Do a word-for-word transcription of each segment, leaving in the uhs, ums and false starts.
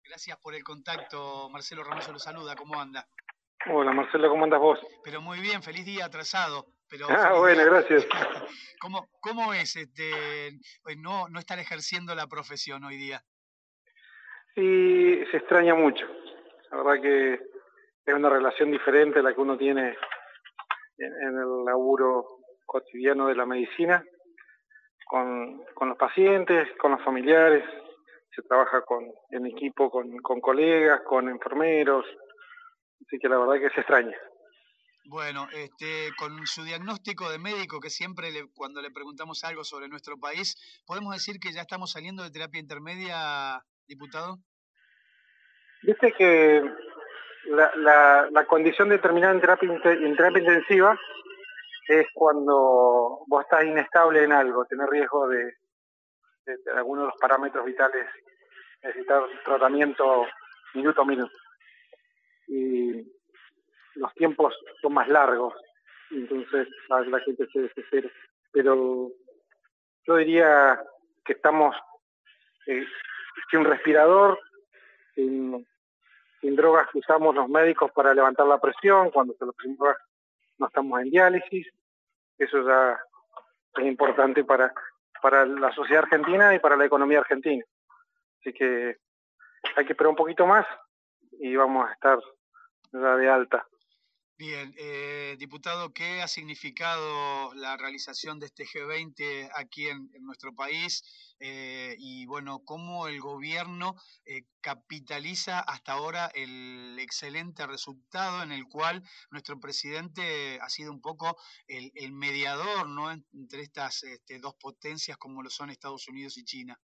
Gracias por el contacto, Marcelo Ramoso lo saluda, ¿cómo anda? Hola Marcelo, ¿cómo andas vos? Pero muy bien, feliz día atrasado, pero Ah, feliz bueno, día. gracias. ¿Cómo, cómo es este, pues no, no estar ejerciendo la profesión hoy día? Y se extraña mucho. La verdad que es una relación diferente a la que uno tiene en, en el laburo cotidiano de la medicina, con, con los pacientes, con los familiares. Se trabaja con, en equipo con, con colegas, con enfermeros, así que la verdad que se extraña. Bueno, este, con su diagnóstico de médico, que siempre le, cuando le preguntamos algo sobre nuestro país, ¿podemos decir que ya estamos saliendo de terapia intermedia, diputado? Viste que la, la, la condición determinada en terapia, en terapia intensiva es cuando vos estás inestable en algo, tenés riesgo de, de, de algunos de los parámetros vitales, necesitar tratamiento minuto a minuto. Y los tiempos son más largos, entonces la, la gente se desespera. Pero yo diría que estamos eh, sin respirador, sin, sin drogas que usamos los médicos para levantar la presión, cuando se lo presenta no estamos en diálisis. Eso ya es importante para, para la sociedad argentina y para la economía argentina. Así que hay que esperar un poquito más y vamos a estar ya de alta. Bien, eh, diputado, ¿qué ha significado la realización de este G veinte aquí en, en nuestro país? Eh, y bueno, ¿cómo el gobierno eh, capitaliza hasta ahora el excelente resultado en el cual nuestro presidente ha sido un poco el, el mediador, ¿no?, entre estas este, dos potencias como lo son Estados Unidos y China?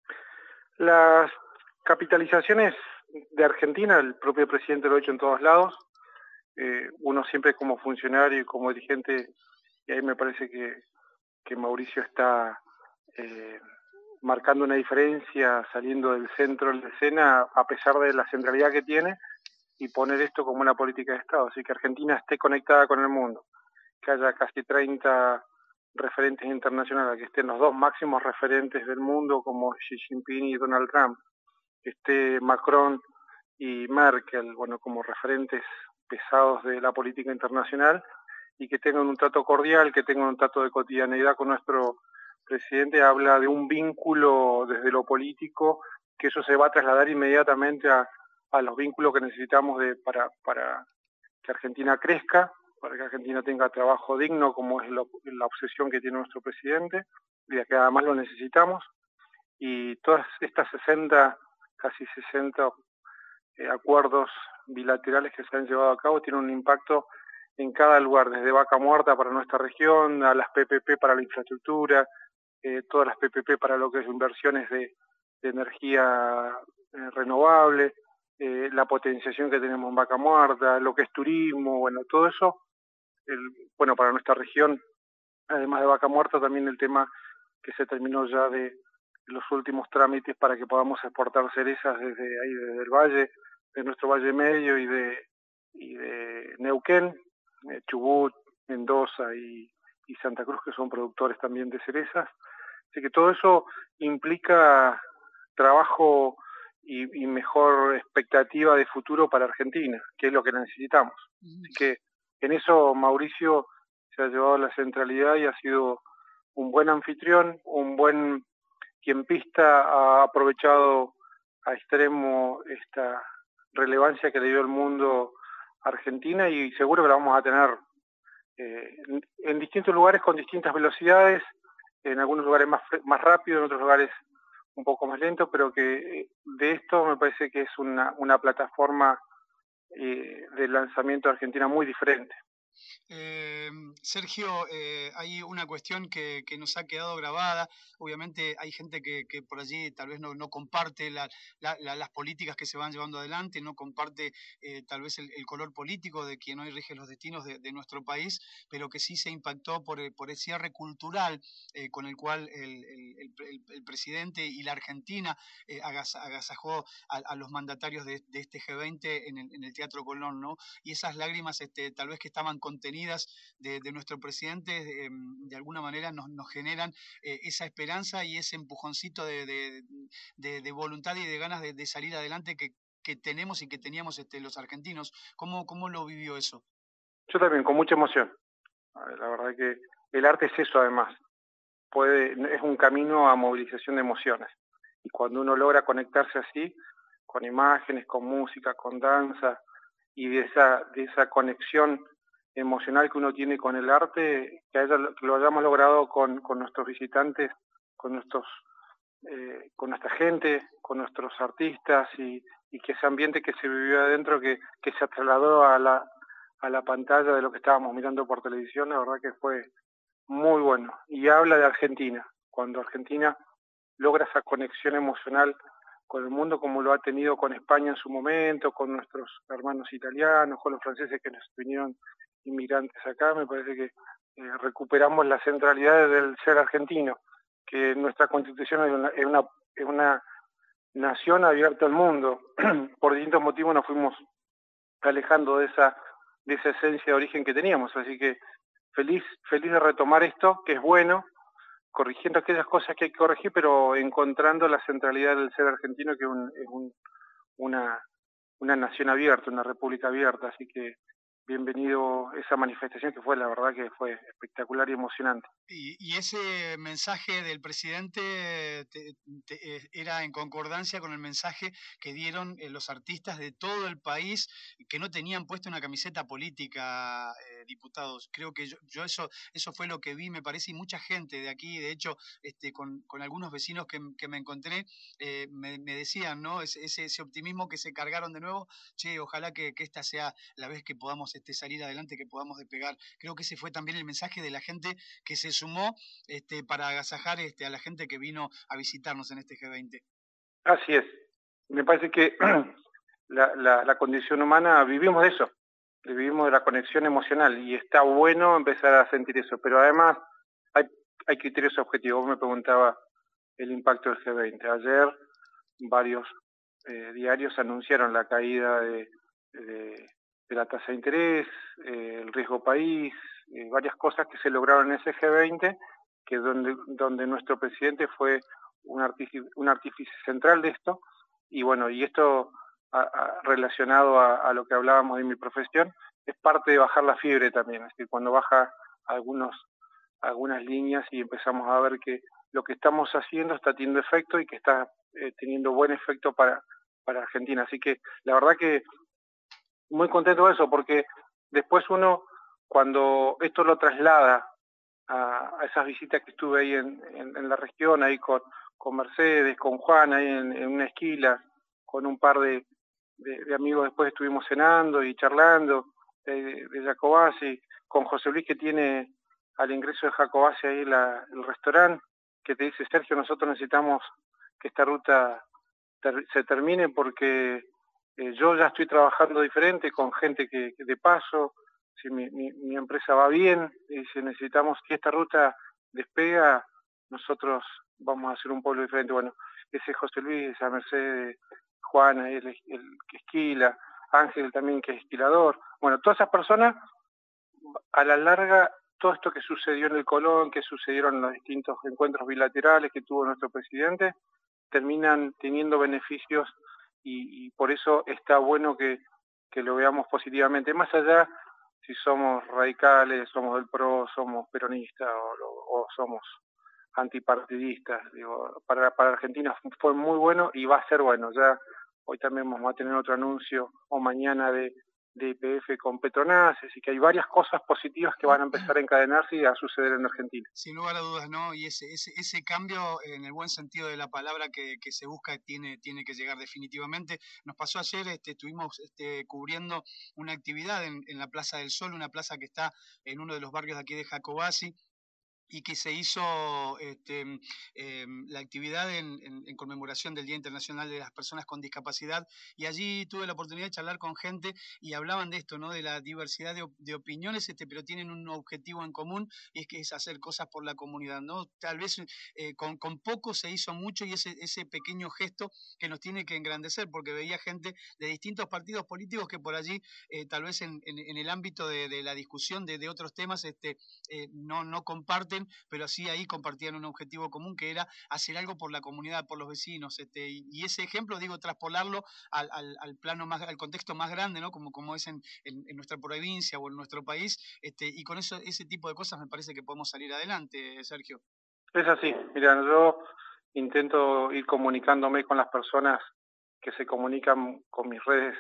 Las capitalizaciones de Argentina, el propio presidente lo ha hecho en todos lados. Eh, uno siempre como funcionario y como dirigente, y ahí me parece que, que Mauricio está eh, marcando una diferencia, saliendo del centro de la escena, a pesar de la centralidad que tiene, y poner esto como una política de Estado, así que Argentina esté conectada con el mundo, que haya casi treinta referentes internacionales, que estén los dos máximos referentes del mundo como Xi Jinping y Donald Trump, que esté Macron y Merkel, bueno, como referentes pesados de la política internacional, y que tengan un trato cordial, que tengan un trato de cotidianeidad con nuestro presidente, habla de un vínculo desde lo político, que eso se va a trasladar inmediatamente a, a los vínculos que necesitamos de, para, para que Argentina crezca, para que Argentina tenga trabajo digno, como es lo, la obsesión que tiene nuestro presidente, y de que además lo necesitamos. Y todas estas sesenta, casi sesenta eh, acuerdos bilaterales que se han llevado a cabo tienen un impacto en cada lugar, desde Vaca Muerta para nuestra región, a las P P P para la infraestructura, eh, todas las P P P para lo que es inversiones de, de energía eh, renovable, eh, la potenciación que tenemos en Vaca Muerta, lo que es turismo, bueno, todo eso, el, bueno, para nuestra región, además de Vaca Muerta, también el tema que se terminó ya de los últimos trámites para que podamos exportar cerezas desde ahí, desde el valle, de nuestro Valle Medio y de, y de Neuquén, eh, Chubut, Mendoza y, y Santa Cruz, que son productores también de cerezas. Así que todo eso implica trabajo y, y mejor expectativa de futuro para Argentina, que es lo que necesitamos. Así que en eso Mauricio se ha llevado la centralidad y ha sido un buen anfitrión, un buen tiempista, ha aprovechado a extremo esta relevancia que le dio el mundo a Argentina, y seguro que la vamos a tener eh, en, en distintos lugares con distintas velocidades, en algunos lugares más, más rápido, en otros lugares un poco más lento, pero que de esto me parece que es una, una plataforma eh, de lanzamiento de Argentina muy diferente. Eh, Sergio, eh, hay una cuestión que, que, nos ha quedado grabada. Obviamente hay gente que, que por allí tal vez no, no comparte la, la, la, las políticas que se van llevando adelante, no comparte eh, tal vez el, el color político de quien hoy rige los destinos de, de nuestro país, pero que sí se impactó por, por el cierre cultural eh, con el cual el, el, el, el, presidente y la Argentina eh, agas, agasajó a, a, los mandatarios de, de este G veinte en el, en el Teatro Colón, ¿no? Y esas lágrimas este, tal vez que estaban contenidas de, de nuestro presidente, eh, de alguna manera nos, nos generan eh, esa esperanza y ese empujoncito de, de, de, de voluntad y de ganas de, de salir adelante que, que tenemos y que teníamos este, los argentinos. ¿Cómo, cómo lo vivió eso? Yo también, con mucha emoción. La verdad que el arte es eso además. Puede, es un camino a movilización de emociones. Y cuando uno logra conectarse así, con imágenes, con música, con danza, y de esa, de esa conexión emocional que uno tiene con el arte, que, haya, que lo hayamos logrado con, con nuestros visitantes, con nuestros eh, con nuestra gente, con nuestros artistas, y, y que ese ambiente que se vivió adentro, que, que se trasladó a la, a la pantalla de lo que estábamos mirando por televisión, la verdad que fue muy bueno. Y habla de Argentina, cuando Argentina logra esa conexión emocional con el mundo como lo ha tenido con España en su momento, con nuestros hermanos italianos, con los franceses que nos vinieron inmigrantes acá, me parece que eh, recuperamos la centralidad del ser argentino, que nuestra constitución es una, es una, es una nación abierta al mundo. Por distintos motivos nos fuimos alejando de esa, de esa esencia de origen que teníamos, así que feliz, feliz de retomar esto, que es bueno, corrigiendo aquellas cosas que hay que corregir, pero encontrando la centralidad del ser argentino, que es, un, es un, una, una nación abierta, una república abierta, así que bienvenido esa manifestación que fue, la verdad que fue espectacular y emocionante. Y, y ese mensaje del presidente te, te, era en concordancia con el mensaje que dieron eh, los artistas de todo el país que no tenían puesta una camiseta política, eh, diputados. Creo que yo, yo eso eso fue lo que vi, me parece, y mucha gente de aquí, de hecho, este, con, con algunos vecinos que, que me encontré, eh, me, me decían, ¿no? Ese, ese, ese optimismo que se cargaron de nuevo, che, ojalá que, que esta sea la vez que podamos este, salir adelante, que podamos despegar. Creo que ese fue también el mensaje de la gente que se sumó este, para agasajar este, a la gente que vino a visitarnos en este G veinte. Así es. Me parece que la, la, la condición humana vivimos de eso, vivimos de la conexión emocional, y está bueno empezar a sentir eso, pero además hay, hay criterios objetivos. Vos me preguntaba el impacto del G veinte. Ayer varios eh, diarios anunciaron la caída de, de, de la tasa de interés, eh, el riesgo país, eh, varias cosas que se lograron en ese G veinte, que donde, donde nuestro presidente fue un artífice, un artífice central de esto, y bueno, y esto a, a, relacionado a, a lo que hablábamos de mi profesión, es parte de bajar la fiebre también, es decir, cuando baja algunos, algunas líneas y empezamos a ver que lo que estamos haciendo está teniendo efecto y que está eh, teniendo buen efecto para, para Argentina. Así que la verdad que muy contento de eso, porque después uno, cuando esto lo traslada a, a esas visitas que estuve ahí en, en, en la región, ahí con, con Mercedes, con Juan, ahí en, en una esquila, con un par de, de, de amigos, después estuvimos cenando y charlando de, de Jacobacci, con José Luis, que tiene al ingreso de Jacobacci ahí la, el restaurante, que te dice: Sergio, nosotros necesitamos que esta ruta ter, se termine porque eh, yo ya estoy trabajando diferente con gente que, que de paso, si mi, mi, mi empresa va bien, y si necesitamos que esta ruta despega, nosotros vamos a hacer un pueblo diferente. Bueno, ese José Luis, esa Mercedes, Juana, el, el que esquila, Ángel también, que es esquilador. Bueno, todas esas personas, a la larga, todo esto que sucedió en el Colón, que sucedieron en los distintos encuentros bilaterales que tuvo nuestro presidente, terminan teniendo beneficios, y, y por eso está bueno que, que lo veamos positivamente, más allá si somos radicales, somos del P R O, somos peronistas o, o somos antipartidistas. Digo, para, para Argentina fue muy bueno y va a ser bueno. Ya hoy también vamos a tener otro anuncio, o mañana, de, de Y P F con Petronas, así que hay varias cosas positivas que van a empezar a encadenarse y a suceder en Argentina. Sin lugar a dudas, ¿no? Y ese, ese, ese cambio, en el buen sentido de la palabra, que, que se busca, tiene, tiene que llegar definitivamente. Nos pasó ayer, este, estuvimos este, cubriendo una actividad en, en la Plaza del Sol, una plaza que está en uno de los barrios de aquí de Jacobacci, y que se hizo este, eh, la actividad en, en, en conmemoración del Día Internacional de las Personas con Discapacidad, y allí tuve la oportunidad de charlar con gente y hablaban de esto, ¿no? De la diversidad de, de opiniones, este, pero tienen un objetivo en común, y es que es hacer cosas por la comunidad, ¿no? Tal vez eh, con, con poco se hizo mucho, y ese, ese pequeño gesto que nos tiene que engrandecer, porque veía gente de distintos partidos políticos que por allí, eh, tal vez en, en, en el ámbito de, de la discusión de, de otros temas, este, eh, no, no comparten, pero sí ahí compartían un objetivo común, que era hacer algo por la comunidad, por los vecinos, este, y, y ese ejemplo, digo, traspolarlo al, al, al plano más, al contexto más grande, ¿no? Como, como es en, en, en nuestra provincia o en nuestro país, este, y con eso, ese tipo de cosas me parece que podemos salir adelante, Sergio. Es así, mira, yo intento ir comunicándome con las personas que se comunican con mis redes,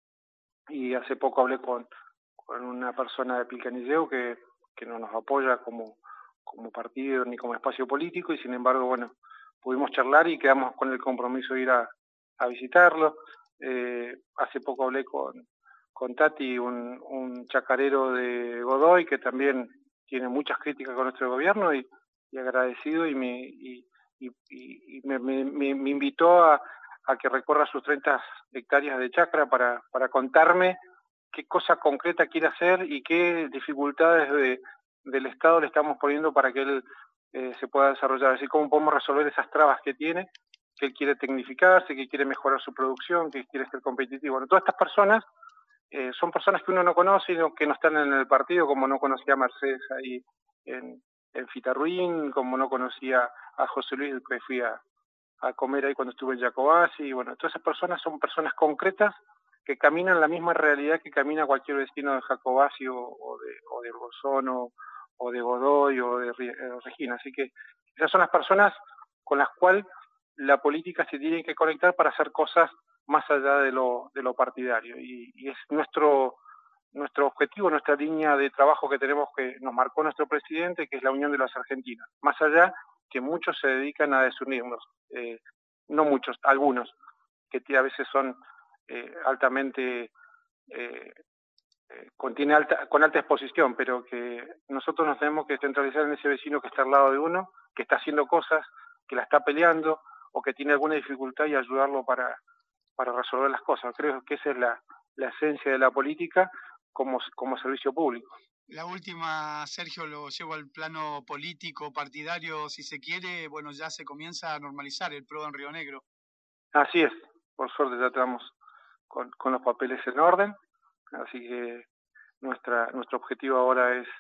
y hace poco hablé con, con una persona de Pilcanilleu que, que no nos apoya como, como partido ni como espacio político, y sin embargo, bueno, pudimos charlar y quedamos con el compromiso de ir a, a visitarlo. Eh, hace poco hablé con, con Tati, un, un chacarero de Godoy, que también tiene muchas críticas con nuestro gobierno, y, y agradecido, y me, y, y, y me, me, me invitó a, a que recorra sus treinta hectáreas de chacra para, para contarme qué cosa concreta quiere hacer y qué dificultades de, del Estado le estamos poniendo para que él eh, se pueda desarrollar, así como podemos resolver esas trabas que tiene, que él quiere tecnificarse, que quiere mejorar su producción, que quiere ser competitivo. Bueno, todas estas personas eh, son personas que uno no conoce, que no están en el partido, como no conocía a Mercedes ahí en, en Fitarruín, como no conocía a José Luis, que fui a, a comer ahí cuando estuve en Jacobasi. Y bueno, todas esas personas son personas concretas que caminan la misma realidad que camina cualquier vecino de Jacobasi o, o de, o de Bolsón o, o de Godoy o de eh, Regina. Así que esas son las personas con las cuales la política se tiene que conectar para hacer cosas más allá de lo, de lo partidario. Y, y es nuestro, nuestro objetivo, nuestra línea de trabajo que tenemos, que nos marcó nuestro presidente, que es la unión de las argentinas. Más allá que muchos se dedican a desunirnos, eh, no muchos, algunos, que a veces son eh, altamente, eh, eh, contiene alta, con alta exposición, pero que nosotros nos tenemos que centralizar en ese vecino que está al lado de uno, que está haciendo cosas, que la está peleando o que tiene alguna dificultad, y ayudarlo para, para resolver las cosas. Creo que esa es la, la esencia de la política como, como servicio público. La última, Sergio, lo llevo al plano político, partidario, si se quiere. Bueno, ya se comienza a normalizar el PRO en Río Negro. Así es, por suerte ya estamos con, con los papeles en orden, así que nuestra, nuestro objetivo ahora es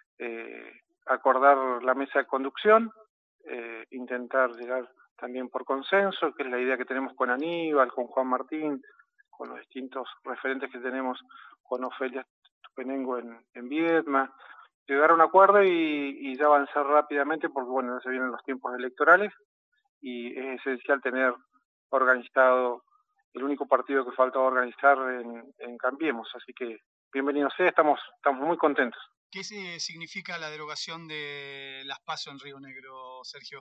eh, acordar la mesa de conducción, eh, intentar llegar también por consenso, que es la idea que tenemos con Aníbal, con Juan Martín, con los distintos referentes que tenemos, con Ofelia Tupenengo en, en Viedma, llegar a un acuerdo y, y ya avanzar rápidamente, porque bueno, ya se vienen los tiempos electorales y es esencial tener organizado el único partido que falta organizar en, en Cambiemos, así que bienvenido sea, estamos, estamos muy contentos. ¿Qué significa la derogación de las PASO en Río Negro, Sergio?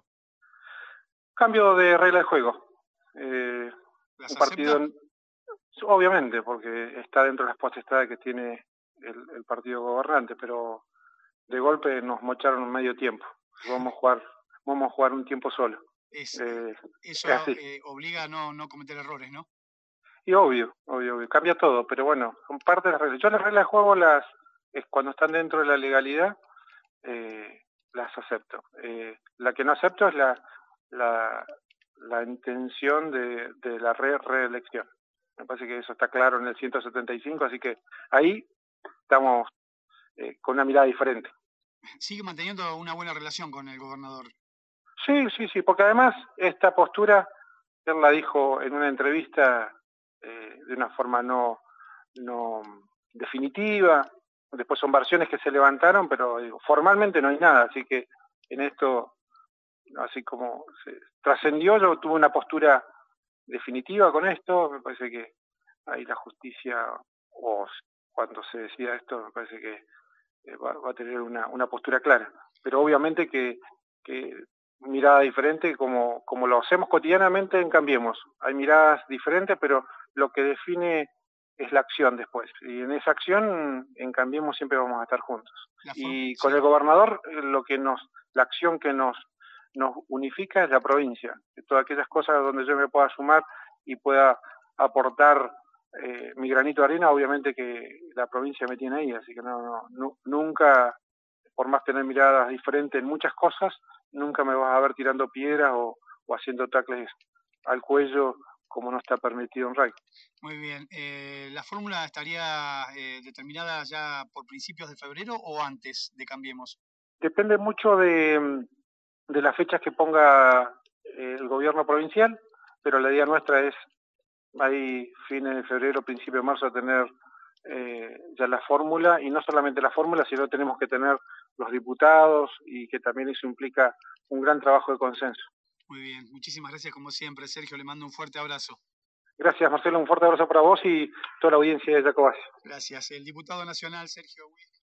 Cambio de regla de juego. Eh, ¿Las un partido, acepta? obviamente, porque está dentro de las potestades que tiene el, el partido gobernante, pero de golpe nos mocharon medio tiempo. Vamos a jugar, vamos a jugar un tiempo solo. Es, eh, eso es así. Eh, obliga a no, no cometer errores, ¿no? Y obvio, obvio, obvio, cambia todo, pero bueno, son parte de las reglas. Yo las reglas de juego, las es cuando están dentro de la legalidad, eh, las acepto. Eh, la que no acepto es la, la, la intención de, de la re reelección. Me parece que eso está claro en el ciento setenta y cinco, así que ahí estamos eh, con una mirada diferente. Sigue manteniendo una buena relación con el gobernador. Sí, sí, sí, porque además esta postura, él la dijo en una entrevista eh, de una forma no, no definitiva. Después son versiones que se levantaron, pero digo, formalmente no hay nada, así que en esto, así como se trascendió, yo tuve una postura definitiva con esto. Me parece que ahí la justicia, o cuando se decida esto, me parece que eh, va, va a tener una, una postura clara, pero obviamente que, que mirada diferente, como, como lo hacemos cotidianamente en Cambiemos. Hay miradas diferentes, pero lo que define es la acción después. Y en esa acción, en Cambiemos siempre vamos a estar juntos. Y con sí. el gobernador, lo que nos, la acción que nos, nos unifica es la provincia. Todas aquellas cosas donde yo me pueda sumar y pueda aportar eh, mi granito de arena, obviamente que la provincia me tiene ahí, así que no, no, no nunca, por más tener miradas diferentes en muchas cosas, nunca me vas a ver tirando piedras o, o haciendo tacles al cuello como no está permitido en R A I. Muy bien. Eh, ¿La fórmula estaría eh, determinada ya por principios de febrero o antes de Cambiemos? Depende mucho de, de las fechas que ponga eh, el gobierno provincial, pero la idea nuestra es ahí fines de febrero, principio de marzo, tener eh, ya la fórmula, y no solamente la fórmula, sino tenemos que tener los diputados, y que también eso implica un gran trabajo de consenso. Muy bien, muchísimas gracias como siempre, Sergio, le mando un fuerte abrazo. Gracias, Marcelo, un fuerte abrazo para vos y toda la audiencia de Jacobacci. Gracias. El diputado nacional Sergio Wilk.